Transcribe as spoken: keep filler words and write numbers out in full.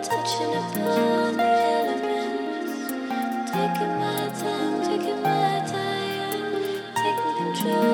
touching upon the elements, taking my time, taking my time, taking control.